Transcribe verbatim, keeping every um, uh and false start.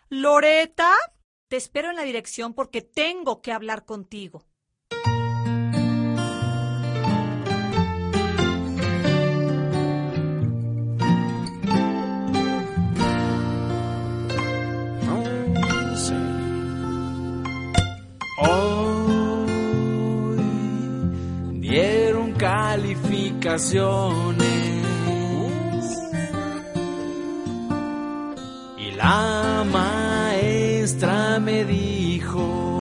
Loreta, te espero en la dirección porque tengo que hablar contigo. Hoy dieron calificaciones y la maestra me dijo